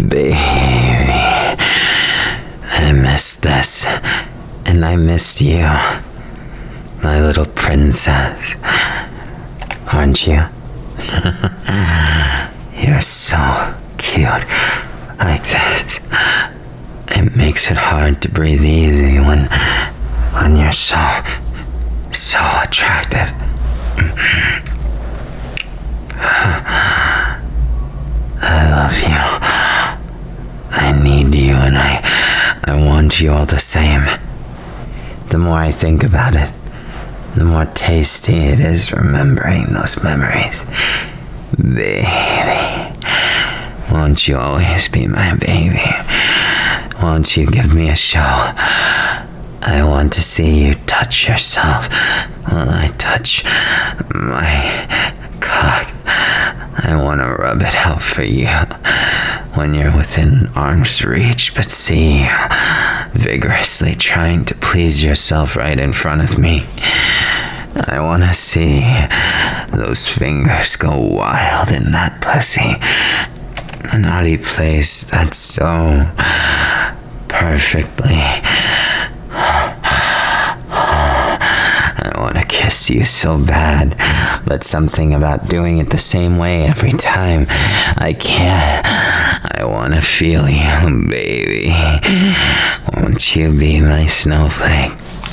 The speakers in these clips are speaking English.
Baby, I missed this, and I missed you, my little princess. Aren't you? You're so cute like this. It makes it hard to breathe easy when you're so attractive. I love you. I need you, and I want you all the same. The more I think about it, the more tasty it is remembering those memories. Baby, won't you always be my baby? Won't you give me a show? I want to see you touch yourself while I touch my cock. I want to rub it out for you when you're within arm's reach, but see you vigorously trying to please yourself right in front of me. I want to see those fingers go wild in that pussy. A naughty place that's so perfectly. I want to kiss you so bad, but something about doing it the same way every time, I can't. I want to feel you, baby. Won't you be my snowflake?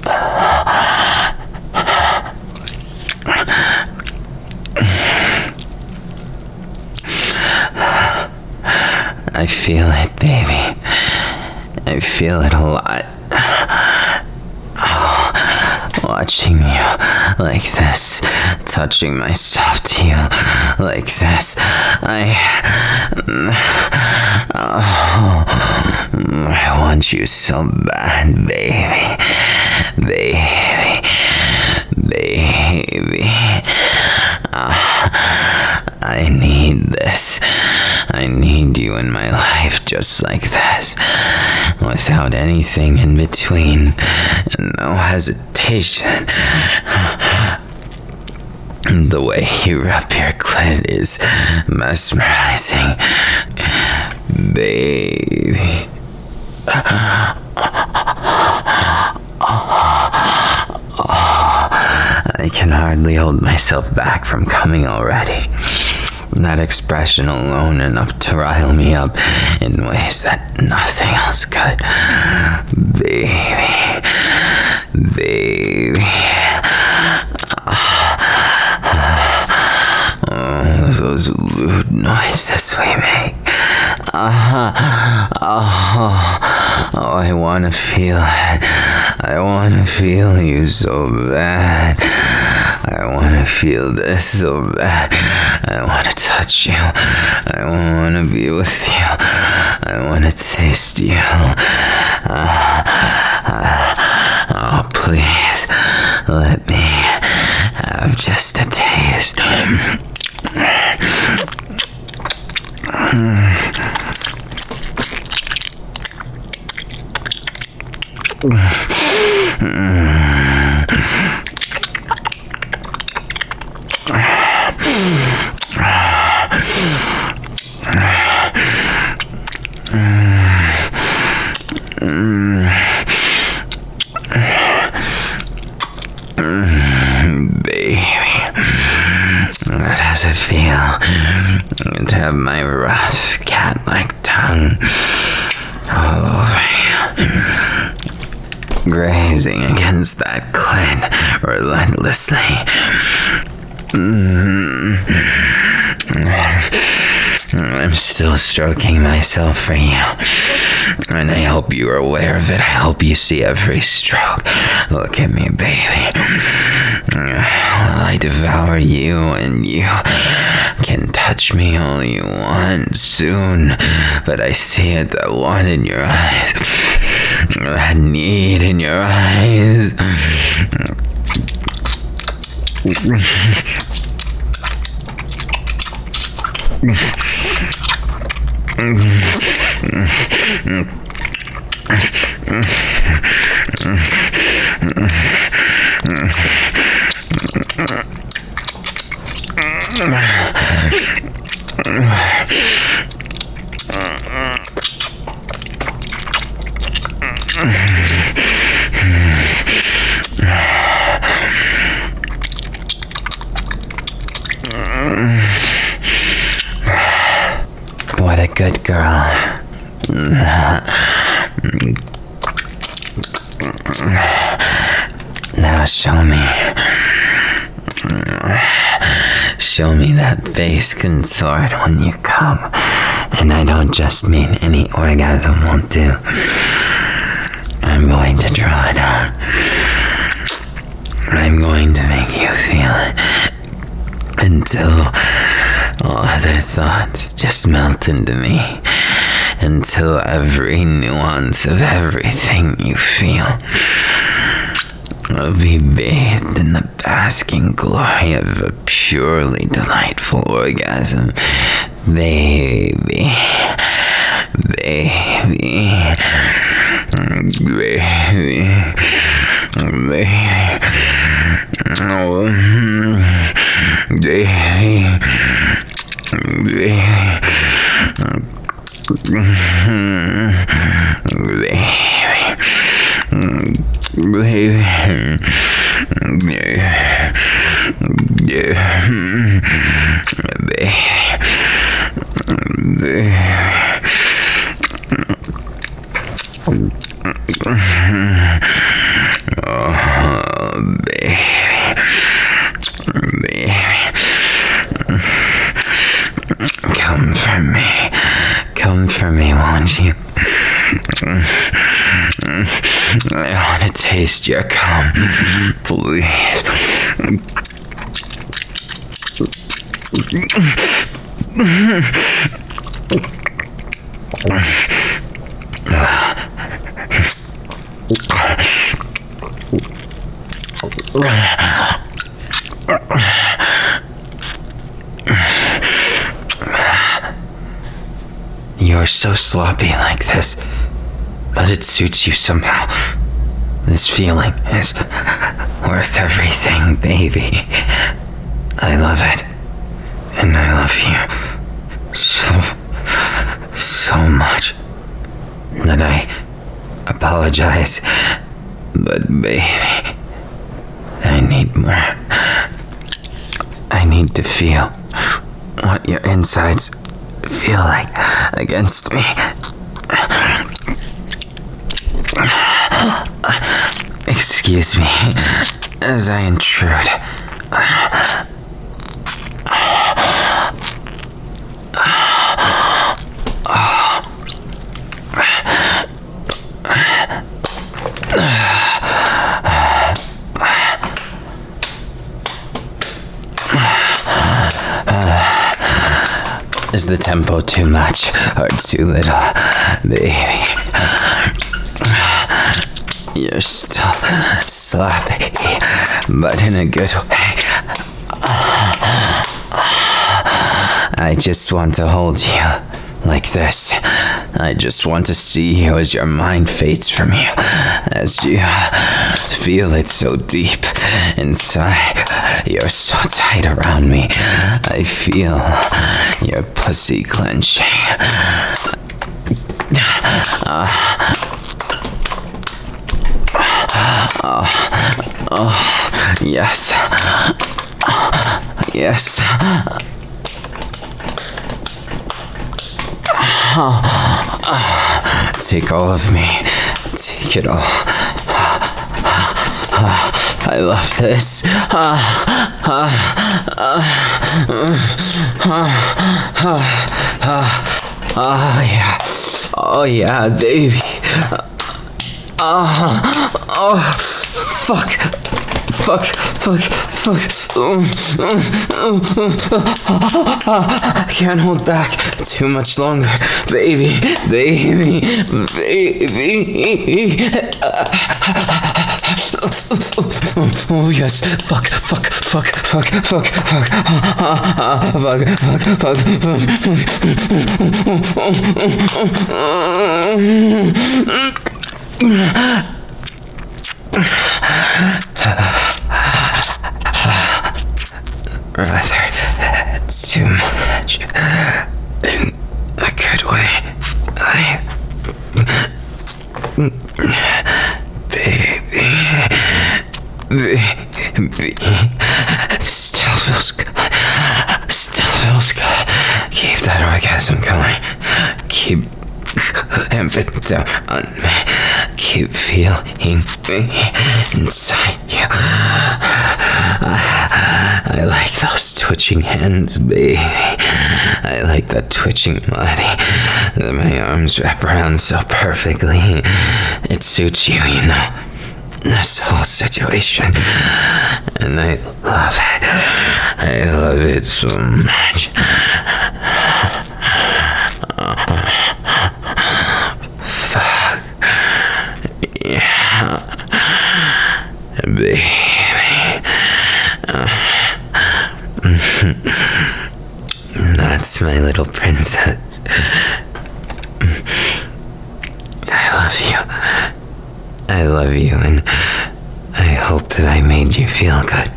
I feel it, baby. I feel it a lot. Watching you like this, touching myself to you like this. I want you so bad, baby. I need this. I need you in my life just like this, without anything in between, no hesitation. The way you rub your clit is mesmerizing, baby. I can hardly hold myself back from coming already. That expression alone enough to rile me up in ways that nothing else could. Baby. Oh, those lewd noises we make. I want to feel it. I want to feel you so bad. I want to feel this so bad. I want to touch you. I want to be with you. I want to taste you. Oh, please, let me have just a taste. How does it feel to have my rough cat-like tongue all over you, grazing against that clit relentlessly? I'm still stroking myself for you, and I hope you are aware of it. I hope you see every stroke. Look at me, baby. I devour you, and you can touch me all you want soon, but I see it, that want in your eyes, that need in your eyes. Good girl. Now show me. Show me that face contort when you come. And I don't just mean any orgasm won't do. I'm going to draw it out. I'm going to make you feel it until all other thoughts just melt into me. Until every nuance of everything you feel will be bathed in the basking glory of a purely delightful orgasm. Baby. Baby. Baby. Baby. Oh, baby. Baby. Come for me, won't you? I want to taste your cum, please. You're so sloppy like this, but it suits you somehow. This feeling is worth everything, baby. I love it, and I love you so much that I apologize, but baby, I need more. I need to feel what your insides feel like against me. Excuse me as I intrude. Is the tempo too much or too little, baby? You're still sloppy, but in a good way. I just want to hold you like this. I just want to see you as your mind fades from you, as you feel it so deep inside. You're so tight around me. I feel your pussy clenching. Yes. Yes. Take all of me. Take it all. I love this. Yeah. Oh yeah, baby. Fuck. Can't hold back too much longer, baby. Oh yes, fuck. Rather, it's too much. In a good way. Baby. Still feels good. Keep that orgasm going. Keep emphasis on me. Keep feeling me inside you. I like those twitching hands, baby. I like that twitching body that my arms wrap around so perfectly. It suits you, you know. This whole situation. And I love it. I love it so much. Fuck. Yeah. Baby. That's my little princess. I love you. I love you, and I hope that I made you feel good.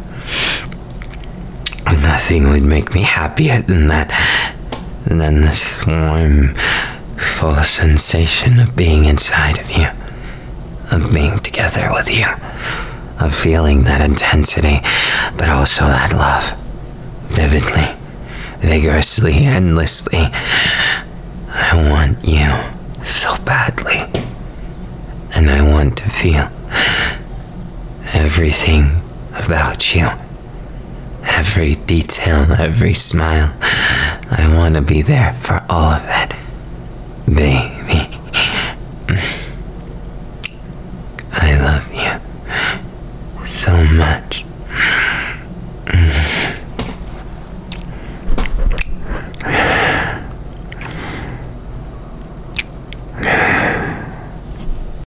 Nothing would make me happier than that. Than this warm, full sensation of being inside of you. Of being together with you. Of feeling that intensity, but also that love. Vividly, vigorously, endlessly. I want you so badly. And I want to feel everything about you. Every detail, every smile. I want to be there for all of it. Baby.